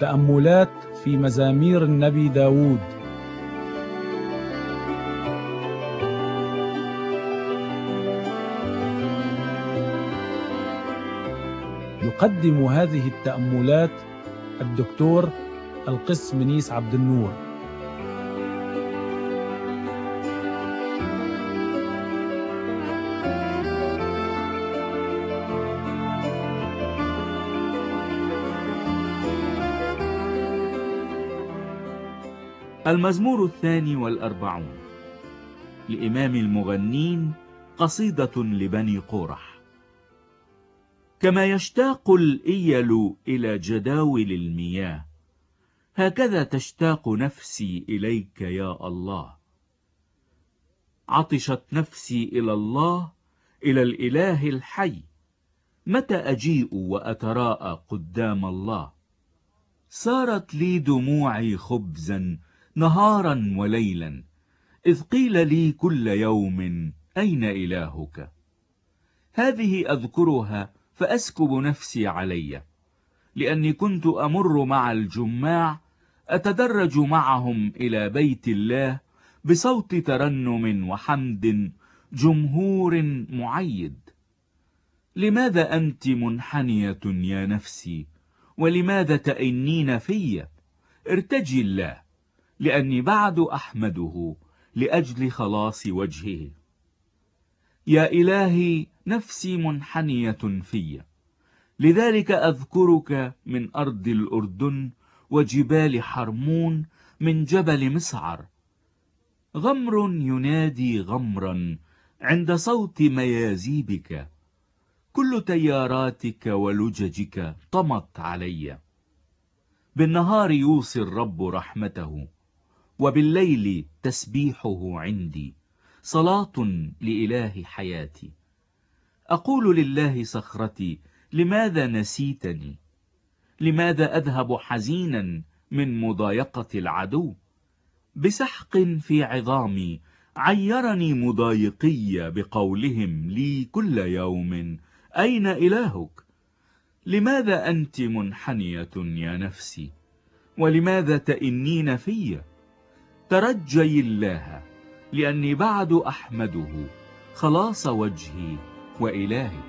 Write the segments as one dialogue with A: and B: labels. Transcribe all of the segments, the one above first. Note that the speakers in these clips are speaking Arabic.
A: تأملات في مزامير النبي داود. يقدم هذه التأملات الدكتور القس منيس عبد النور.
B: المزمور 42 لإمام المغنين، قصيدة لبني قورح. كما يشتاق الإيل إلى جداول المياه، هكذا تشتاق نفسي إليك يا الله. عطشت نفسي إلى الله، إلى الإله الحي. متى أجيء وأتراءى قدام الله؟ صارت لي دموعي خبزا نهارا وليلا، إذ قيل لي كل يوم أين إلهك؟ هذه أذكرها فأسكب نفسي علي، لأني كنت أمر مع الجماع، أتدرج معهم إلى بيت الله بصوت ترنم وحمد، جمهور معيد. لماذا أنت منحنية يا نفسي؟ ولماذا تئنين في؟ ارتجي الله، لأني بعد أحمده لأجل خلاص وجهه. يا إلهي، نفسي منحنية في، لذلك أذكرك من أرض الأردن وجبال حرمون، من جبل مسعر. غمر ينادي غمرا عند صوت ميازيبك، كل تياراتك ولججك طمت علي. بالنهار يوصي الرب رحمته، وبالليل تسبيحه عندي، صلاة لإله حياتي. أقول لله صخرتي، لماذا نسيتني؟ لماذا أذهب حزينا من مضايقة العدو؟ بسحق في عظامي عيرني مضايقي بقولهم لي كل يوم أين إلهك؟ لماذا أنت منحنية يا نفسي؟ ولماذا تئنين في؟ ترجي الله، لأني بعد أحمده خلاص وجهي وإلهي.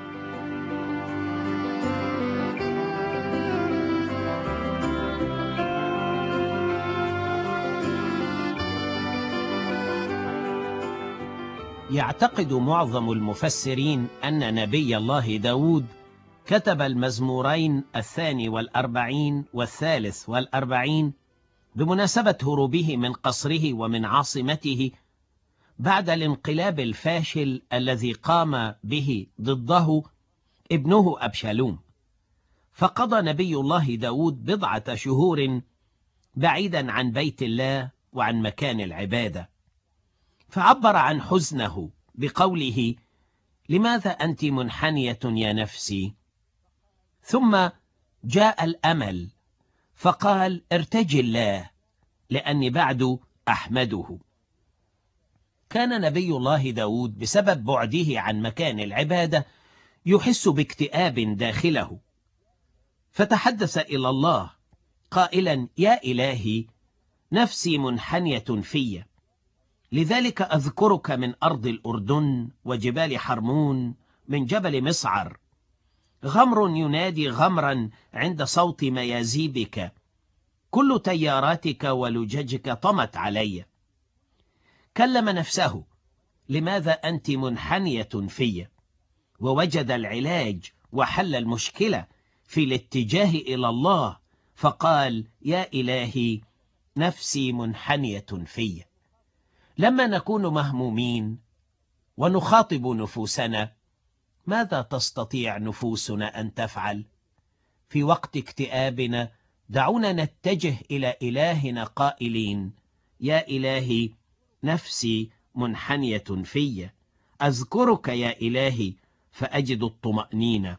C: يعتقد معظم المفسرين أن نبي الله داود كتب المزمورين 42 و43 بمناسبة هروبه من قصره ومن عاصمته بعد الانقلاب الفاشل الذي قام به ضده ابنه أبشالوم. فقضى نبي الله داود بضعة شهور بعيدا عن بيت الله وعن مكان العبادة، فعبر عن حزنه بقوله: لماذا أنت منحنية يا نفسي؟ ثم جاء الأمل فقال: ارتجي الله، لأني بعد أحمده. كان نبي الله داود بسبب بعده عن مكان العبادة يحس باكتئاب داخله، فتحدث إلى الله قائلا: يا إلهي، نفسي منحنية في، لذلك أذكرك من أرض الأردن وجبال حرمون، من جبل مسعر. غمر ينادي غمرا عند صوت ميازيبك، كل تياراتك ولججك طمت علي. كلم نفسه: لماذا أنت منحنية في؟ ووجد العلاج وحل المشكلة في الاتجاه إلى الله، فقال: يا إلهي، نفسي منحنية في. لما نكون مهمومين ونخاطب نفوسنا، ماذا تستطيع نفوسنا أن تفعل؟ في وقت اكتئابنا دعونا نتجه إلى إلهنا قائلين: يا إلهي، نفسي منحنية في، أذكرك يا إلهي فأجد الطمأنينة.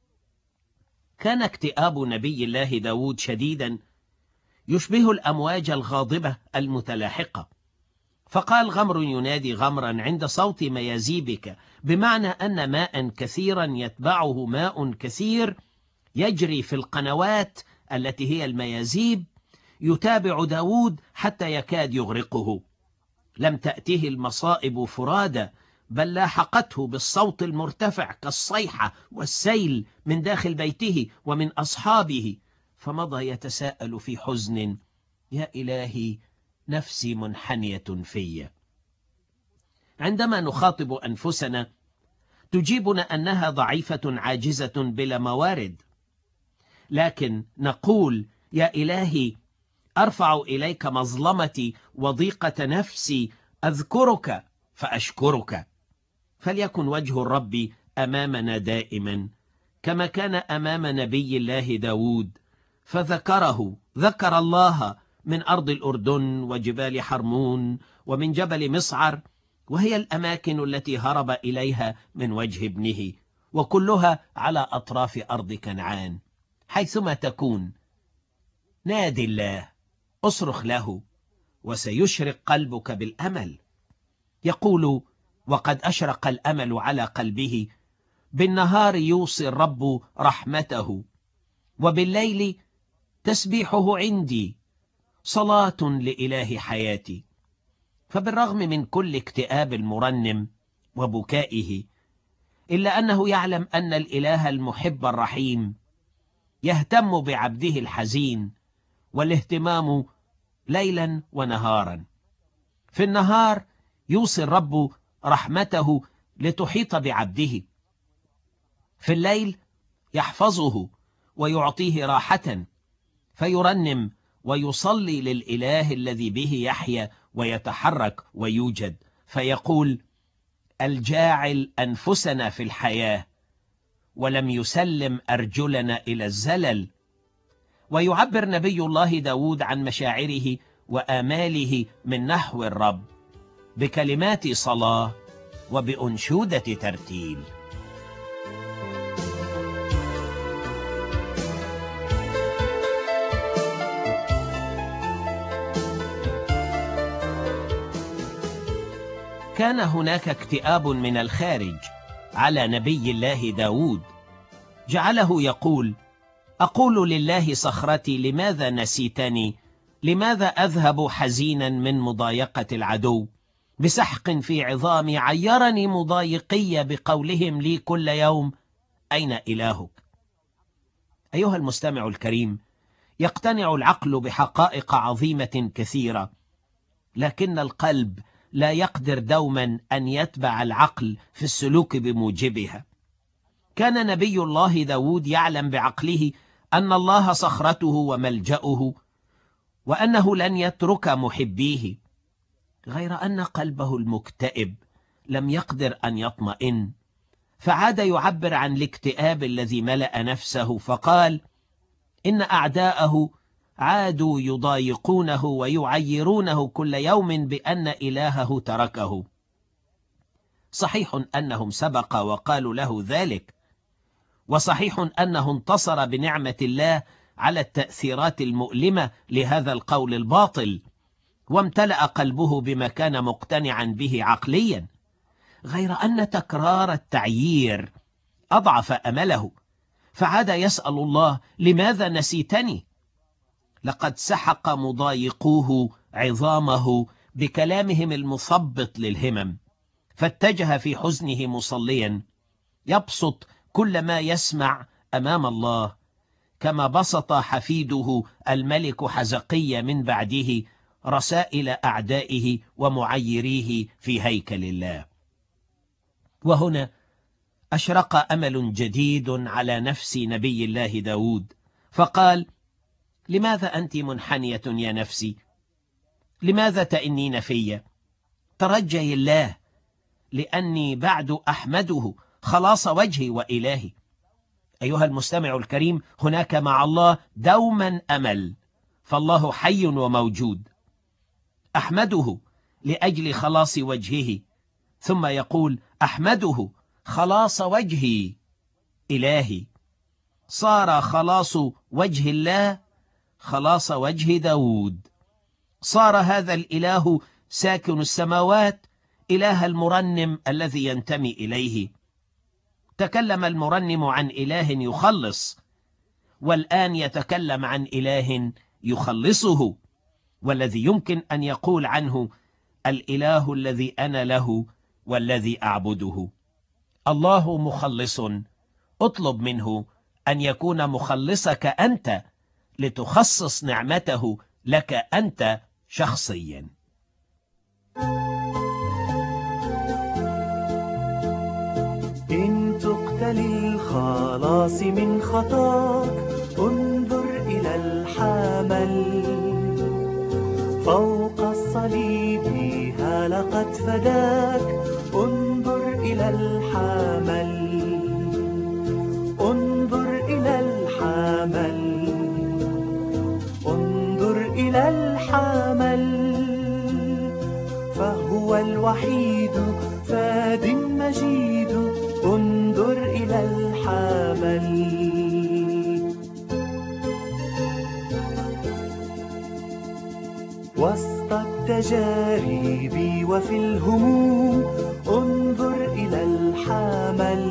C: كان اكتئاب نبي الله داود شديدا، يشبه الأمواج الغاضبة المتلاحقة. فقال: غمر ينادي غمرا عند صوت ميازيبك، بمعنى أن ماء كثيرا يتبعه ماء كثير يجري في القنوات التي هي الميازيب يتابع داود حتى يكاد يغرقه. لم تأته المصائب فرادى، بل لاحقته بالصوت المرتفع كالصيحة والسيل من داخل بيته ومن أصحابه، فمضى يتساءل في حزن: يا إلهي، نفسي منحنية في. عندما نخاطب أنفسنا تجيبنا أنها ضعيفة عاجزة بلا موارد، لكن نقول: يا إلهي، أرفع إليك مظلمتي وضيقة نفسي، أذكرك فأشكرك. فليكن وجه الرب أمامنا دائما كما كان أمام نبي الله داود، ذكر الله من أرض الأردن وجبال حرمون ومن جبل مصعر، وهي الأماكن التي هرب إليها من وجه ابنه، وكلها على أطراف أرض كنعان. حيثما تكون نادي الله، اصرخ له وسيشرق قلبك بالأمل. يقول: وقد أشرق الأمل على قلبه، بالنهار يوصي الرب رحمته، وبالليل تسبيحه عندي، صلاة لإله حياتي. فبالرغم من كل اكتئاب المرنم وبكائه، إلا أنه يعلم أن الإله المحب الرحيم يهتم بعبده الحزين، والاهتمام ليلا ونهارا. في النهار يوصي الرب رحمته لتحيط بعبده، في الليل يحفظه ويعطيه راحة، فيرنم ويصلي للإله الذي به يحيا ويتحرك ويوجد، فيقول: الجاعل أنفسنا في الحياة ولم يسلم أرجلنا إلى الزلل. ويعبر نبي الله داود عن مشاعره وآماله من نحو الرب بكلمات صلاة وبأنشودة ترتيل. كان هناك اكتئاب من الخارج على نبي الله داود، جعله يقول: أقول لله صخرتي، لماذا نسيتني؟ لماذا أذهب حزينا من مضايقة العدو؟ بسحق في عظامي عيرني مضايقي بقولهم لي كل يوم: أين إلهك؟ أيها المستمع الكريم، يقتنع العقل بحقائق عظيمة كثيرة، لكن القلب لا يقدر دوما أن يتبع العقل في السلوك بموجبها. كان نبي الله داود يعلم بعقله أن الله صخرته وملجأه، وأنه لن يترك محبيه، غير أن قلبه المكتئب لم يقدر أن يطمئن، فعاد يعبر عن الاكتئاب الذي ملأ نفسه، فقال: إن أعداءه عادوا يضايقونه ويعيرونه كل يوم بأن إلهه تركه. صحيح أنهم سبق وقالوا له ذلك، وصحيح أنه انتصر بنعمة الله على التأثيرات المؤلمة لهذا القول الباطل، وامتلأ قلبه بما كان مقتنعا به عقليا، غير أن تكرار التعيير أضعف أمله، فعاد يسأل الله: لماذا نسيتني؟ لقد سحق مضايقوه عظامه بكلامهم المثبط للهمم، فاتجه في حزنه مصليا، يبسط كل ما يسمع أمام الله، كما بسط حفيده الملك حزقية من بعده رسائل أعدائه ومعيريه في هيكل الله. وهنا أشرق أمل جديد على نفس نبي الله داود، فقال: لماذا أنت منحنية يا نفسي؟ لماذا تئنين في؟ ترجي الله، لأني بعد أحمده خلاص وجهي وإلهي. أيها المستمع الكريم، هناك مع الله دوما أمل، فالله حي وموجود. أحمده لأجل خلاص وجهه، ثم يقول: أحمده خلاص وجهي إلهي. صار خلاص وجه الله خلاص وجه داود، صار هذا الإله ساكن السماوات إله المرنم الذي ينتمي إليه. تكلم المرنم عن إله يخلص، والآن يتكلم عن إله يخلصه، والذي يمكن أن يقول عنه الإله الذي أنا له والذي أعبده. الله مخلص، اطلب منه أن يكون مخلصك أنت، لتخصص نعمته لك أنت شخصيا.
D: إن تقتل الخلاص من خطاك، انظر إلى الحمل فوق الصليب، ها لقد فداك. انظر إلى الحمل، انظر إلى الحمل، انظر إلى الحمل، فهو الوحيد فاد مجيد. انظر إلى الحمل. وسط التجارب وفي الهموم، انظر إلى الحمل،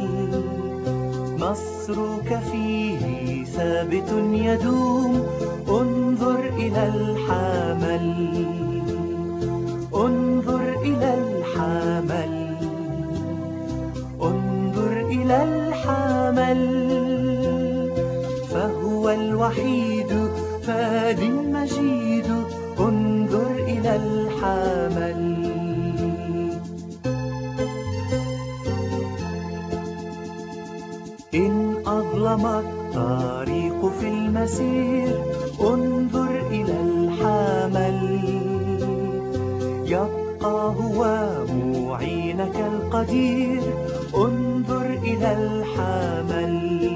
D: نصرك فيه ثابت يدوم. انظر إلى الحمل، انظر إلى الحمل، انظر إلى الحمل، فهو الوحيد فاد مجيد. انظر إلى الحمل. إن أظلم الطريق في المسير، انظر إلى الحمل، يبقى هو معينك القدير. انظر إلى الحمل،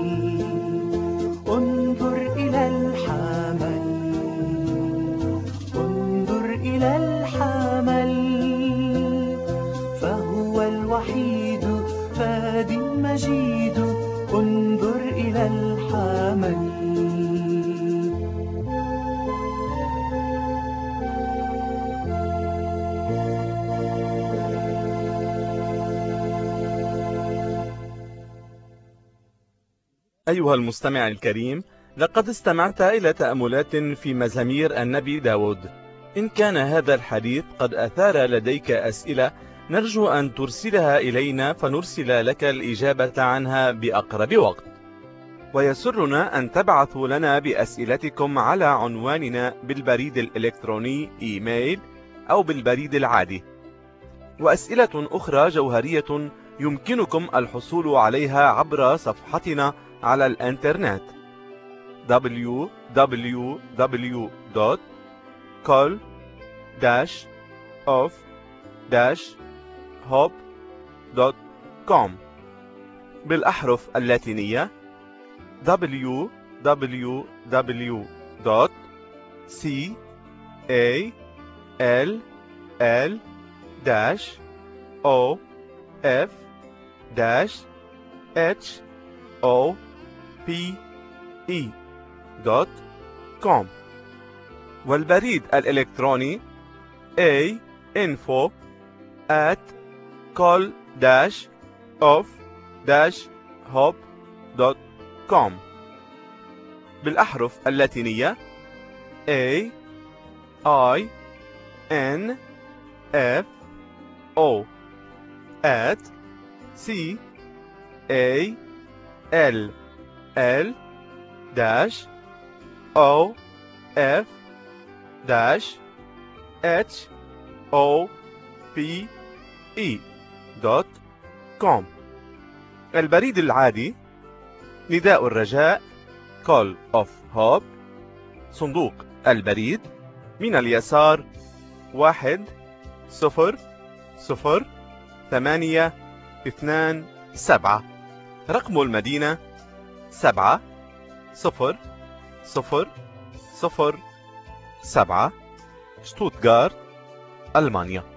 D: انظر إلى الحمل، انظر إلى الحمل، فهو الوحيد فاد مجيد. انظر إلى الحمل.
E: أيها المستمع الكريم، لقد استمعت إلى تأملات في مزامير النبي داود. إن كان هذا الحديث قد أثار لديك أسئلة، نرجو أن ترسلها إلينا فنرسل لك الإجابة عنها بأقرب وقت. ويسرنا أن تبعثوا لنا بأسئلتكم على عنواننا بالبريد الإلكتروني إيميل أو بالبريد العادي. وأسئلة أخرى جوهرية يمكنكم الحصول عليها عبر صفحتنا على الإنترنت www.call-of-hope.com بالأحرف اللاتينية www.call-of-hope.com والبريد الإلكتروني info@call-of-hope.com بالأحرف اللاتينية CALL-OF@CALL-OFF.com البريد العادي نداء الرجاء Call of Hope، صندوق البريد من اليسار 1002827، رقم المدينة 70007، شتوتغارت، ألمانيا.